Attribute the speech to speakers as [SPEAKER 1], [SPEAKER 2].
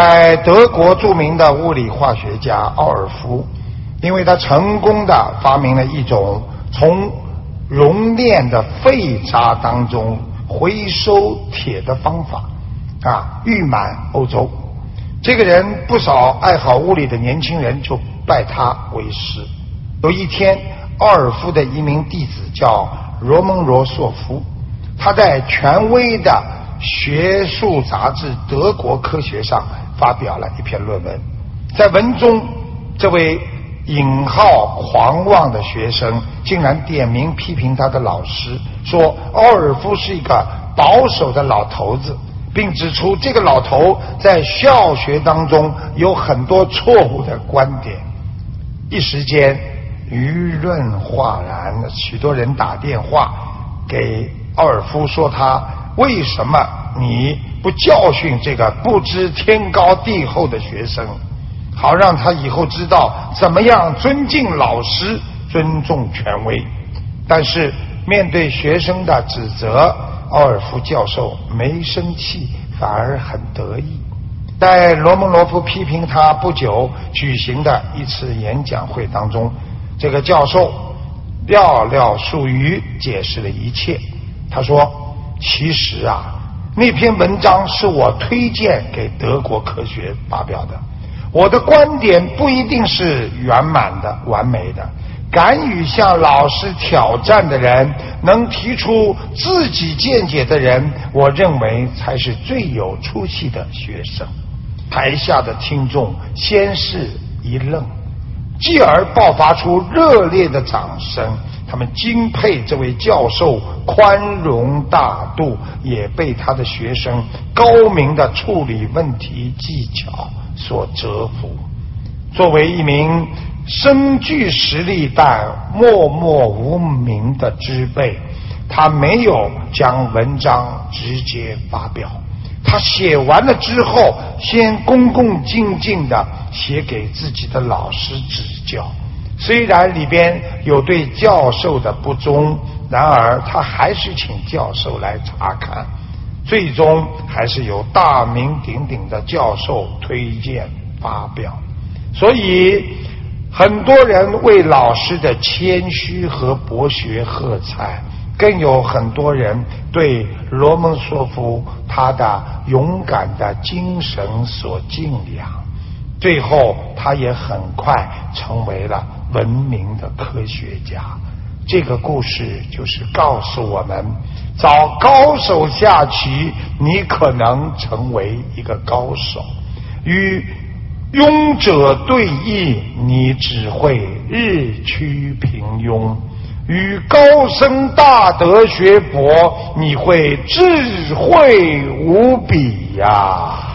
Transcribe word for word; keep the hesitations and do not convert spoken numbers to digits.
[SPEAKER 1] 在德国著名的物理化学家奥尔夫，因为他成功的发明了一种从熔炼的废渣当中回收铁的方法啊，誉满欧洲。这个人不少爱好物理的年轻人就拜他为师。有一天，奥尔夫的一名弟子叫罗蒙罗索夫，他在权威的学术杂志《德国科学》上发表了一篇论文。在文中，这位引号狂妄的学生竟然点名批评他的老师，说奥尔夫是一个保守的老头子，并指出这个老头在校学当中有很多错误的观点。一时间舆论哗然，许多人打电话给奥尔夫说，他为什么你不教训这个不知天高地厚的学生，好让他以后知道怎么样尊敬老师，尊重权威。但是面对学生的指责，奥尔夫教授没生气，反而很得意。在罗蒙罗夫批评他不久举行的一次演讲会当中，这个教授寥寥数语解释了一切。他说，其实啊，那篇文章是我推荐给德国科学发表的，我的观点不一定是圆满的完美的，敢于向老师挑战的人，能提出自己见解的人，我认为才是最有出息的学生。台下的听众先是一愣，继而爆发出热烈的掌声，他们敬佩这位教授宽容大度，也被他的学生高明的处理问题技巧所折服。作为一名身具实力但默默无名的知辈，他没有将文章直接发表，他写完了之后，先恭恭敬敬地写给自己的老师指教。虽然里边有对教授的不忠，然而他还是请教授来查看，最终还是由大名鼎鼎的教授推荐发表。所以很多人为老师的谦虚和博学喝彩，更有很多人对罗蒙索夫他的勇敢的精神所敬仰。最后他也很快成为了闻名的科学家。这个故事就是告诉我们，找高手下棋，你可能成为一个高手；与庸者对弈，你只会日趋平庸；与高僧大德学博，你会智慧无比呀、啊。